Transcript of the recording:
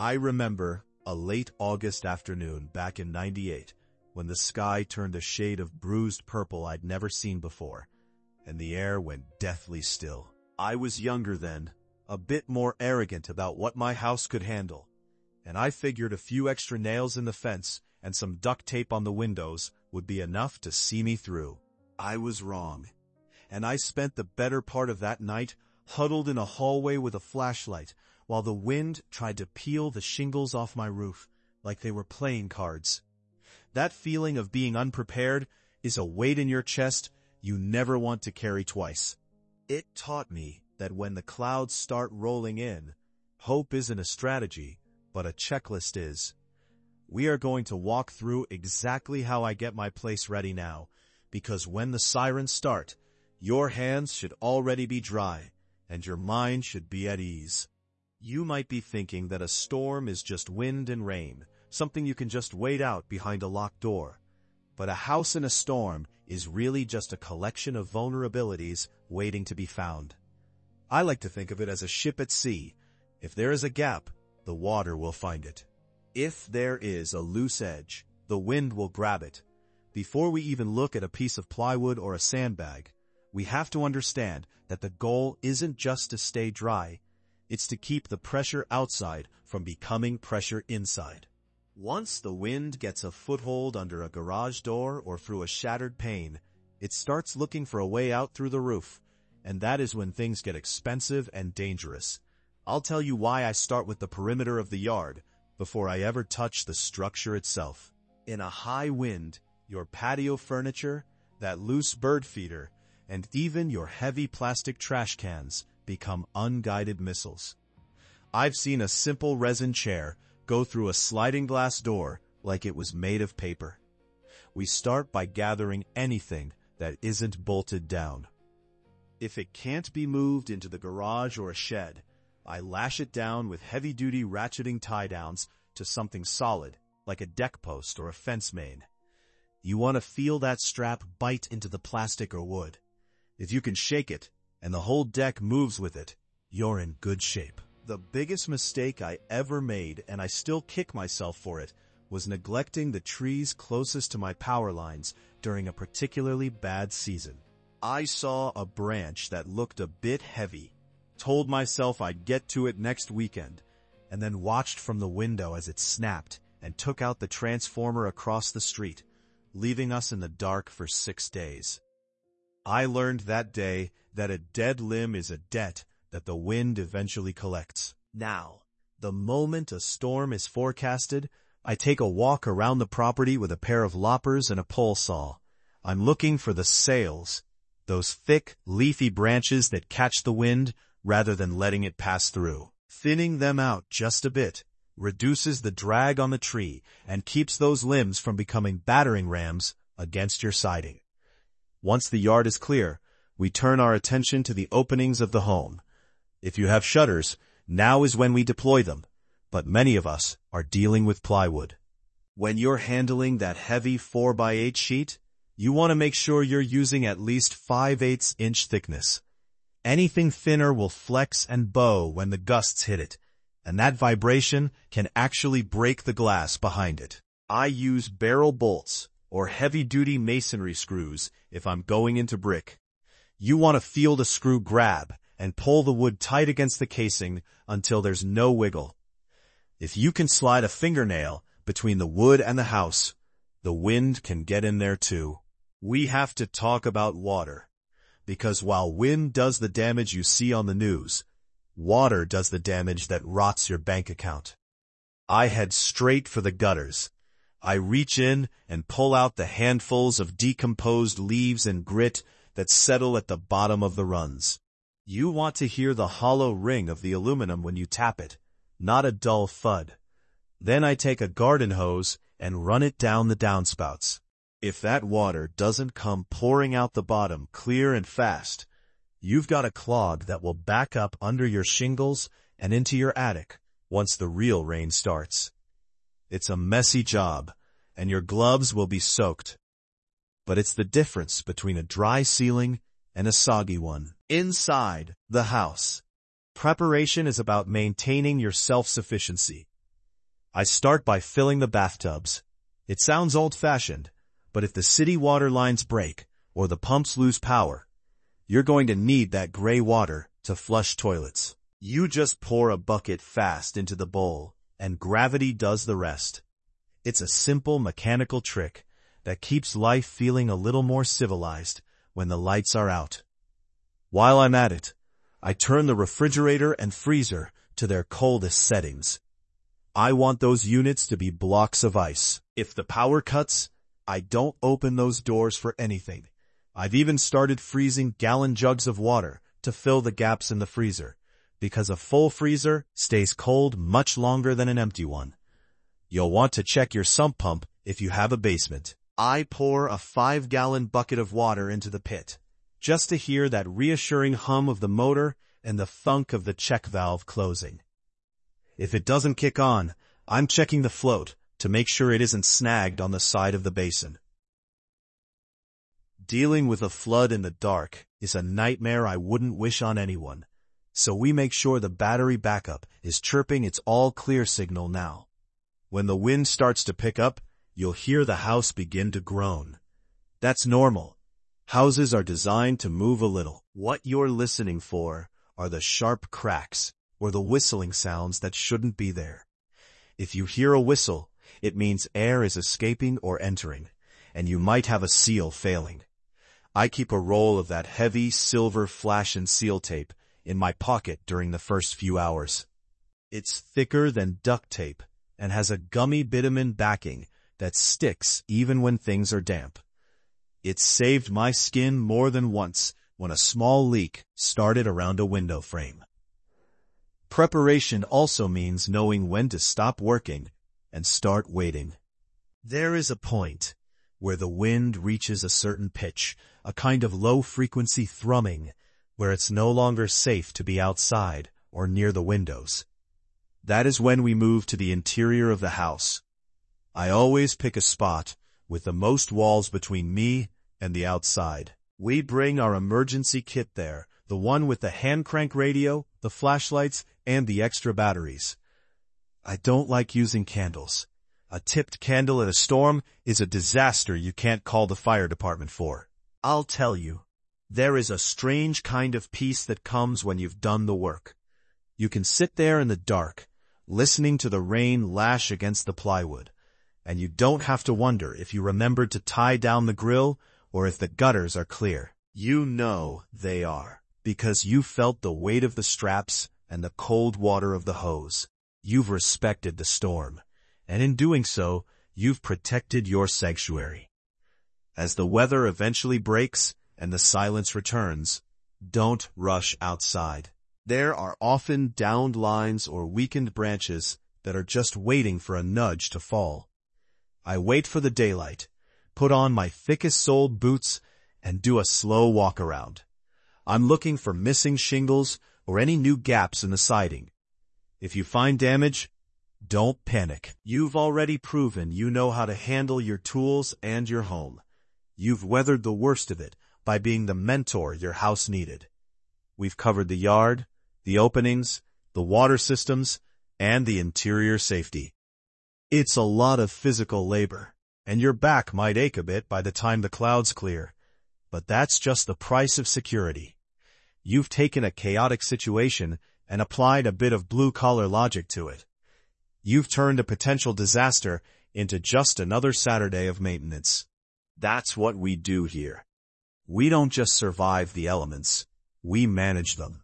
I remember a late August afternoon back in '98 when the sky turned a shade of bruised purple I'd never seen before, and the air went deathly still. I was younger then, a bit more arrogant about what my house could handle, and I figured a few extra nails in the fence and some duct tape on the windows would be enough to see me through. I was wrong, and I spent the better part of that night huddled in a hallway with a flashlight while the wind tried to peel the shingles off my roof like they were playing cards. That feeling of being unprepared is a weight in your chest you never want to carry twice. It taught me that when the clouds start rolling in, hope isn't a strategy, but a checklist is. We are going to walk through exactly how I get my place ready now, because when the sirens start, your hands should already be dry, and your mind should be at ease. You might be thinking that a storm is just wind and rain, something you can just wait out behind a locked door. But a house in a storm is really just a collection of vulnerabilities waiting to be found. I like to think of it as a ship at sea. If there is a gap, the water will find it. If there is a loose edge, the wind will grab it. Before we even look at a piece of plywood or a sandbag, we have to understand that the goal isn't just to stay dry. It's to keep the pressure outside from becoming pressure inside. Once the wind gets a foothold under a garage door or through a shattered pane, it starts looking for a way out through the roof, and that is when things get expensive and dangerous. I'll tell you why I start with the perimeter of the yard before I ever touch the structure itself. In a high wind, your patio furniture, that loose bird feeder, and even your heavy plastic trash cans become unguided missiles. I've seen a simple resin chair go through a sliding glass door like it was made of paper. We start by gathering anything that isn't bolted down. If it can't be moved into the garage or a shed, I lash it down with heavy-duty ratcheting tie-downs to something solid, like a deck post or a fence main. You want to feel that strap bite into the plastic or wood. If you can shake it, and the whole deck moves with it, you're in good shape. The biggest mistake I ever made, and I still kick myself for it, was neglecting the trees closest to my power lines during a particularly bad season. I saw a branch that looked a bit heavy, told myself I'd get to it next weekend, and then watched from the window as it snapped and took out the transformer across the street, leaving us in the dark for 6 days. I learned that day that a dead limb is a debt that the wind eventually collects. Now, the moment a storm is forecasted, I take a walk around the property with a pair of loppers and a pole saw. I'm looking for the sails, those thick, leafy branches that catch the wind rather than letting it pass through. Thinning them out just a bit reduces the drag on the tree and keeps those limbs from becoming battering rams against your siding. Once the yard is clear, we turn our attention to the openings of the home. If you have shutters, now is when we deploy them, but many of us are dealing with plywood. When you're handling that heavy 4x8 sheet, you want to make sure you're using at least 5/8 inch thickness. Anything thinner will flex and bow when the gusts hit it, and that vibration can actually break the glass behind it. I use barrel bolts or heavy-duty masonry screws if I'm going into brick. You want to feel the screw grab and pull the wood tight against the casing until there's no wiggle. If you can slide a fingernail between the wood and the house, the wind can get in there too. We have to talk about water, because while wind does the damage you see on the news, water does the damage that rots your bank account. I head straight for the gutters. I reach in and pull out the handfuls of decomposed leaves and grit that settle at the bottom of the runs. You want to hear the hollow ring of the aluminum when you tap it, not a dull thud. Then I take a garden hose and run it down the downspouts. If that water doesn't come pouring out the bottom clear and fast, you've got a clog that will back up under your shingles and into your attic once the real rain starts. It's a messy job, and your gloves will be soaked. But it's the difference between a dry ceiling and a soggy one. Inside the house, preparation is about maintaining your self-sufficiency. I start by filling the bathtubs. It sounds old-fashioned, but if the city water lines break or the pumps lose power, you're going to need that gray water to flush toilets. You just pour a bucket fast into the bowl, and gravity does the rest. It's a simple mechanical trick that keeps life feeling a little more civilized when the lights are out. While I'm at it, I turn the refrigerator and freezer to their coldest settings. I want those units to be blocks of ice. If the power cuts, I don't open those doors for anything. I've even started freezing gallon jugs of water to fill the gaps in the freezer, because a full freezer stays cold much longer than an empty one. You'll want to check your sump pump if you have a basement. I pour a 5-gallon bucket of water into the pit, just to hear that reassuring hum of the motor and the thunk of the check valve closing. If it doesn't kick on, I'm checking the float to make sure it isn't snagged on the side of the basin. Dealing with a flood in the dark is a nightmare I wouldn't wish on anyone, so we make sure the battery backup is chirping its all-clear signal now. When the wind starts to pick up, you'll hear the house begin to groan. That's normal. Houses are designed to move a little. What you're listening for are the sharp cracks or the whistling sounds that shouldn't be there. If you hear a whistle, it means air is escaping or entering, and you might have a seal failing. I keep a roll of that heavy silver flash and seal tape in my pocket during the first few hours. It's thicker than duct tape and has a gummy bitumen backing that sticks even when things are damp. It's saved my skin more than once when a small leak started around a window frame. Preparation also means knowing when to stop working and start waiting. There is a point where the wind reaches a certain pitch, a kind of low-frequency thrumming, where it's no longer safe to be outside or near the windows. That is when we move to the interior of the house. I always pick a spot with the most walls between me and the outside. We bring our emergency kit there, the one with the hand crank radio, the flashlights, and the extra batteries. I don't like using candles. A tipped candle in a storm is a disaster you can't call the fire department for. I'll tell you, there is a strange kind of peace that comes when you've done the work. You can sit there in the dark, listening to the rain lash against the plywood, and you don't have to wonder if you remembered to tie down the grill or if the gutters are clear. You know they are, because you felt the weight of the straps and the cold water of the hose. You've respected the storm, and in doing so, you've protected your sanctuary. As the weather eventually breaks and the silence returns, don't rush outside. There are often downed lines or weakened branches that are just waiting for a nudge to fall. I wait for the daylight, put on my thickest-soled boots, and do a slow walk around. I'm looking for missing shingles or any new gaps in the siding. If you find damage, don't panic. You've already proven you know how to handle your tools and your home. You've weathered the worst of it by being the mentor your house needed. We've covered the yard, the openings, the water systems, and the interior safety. It's a lot of physical labor, and your back might ache a bit by the time the clouds clear, but that's just the price of security. You've taken a chaotic situation and applied a bit of blue-collar logic to it. You've turned a potential disaster into just another Saturday of maintenance. That's what we do here. We don't just survive the elements, we manage them.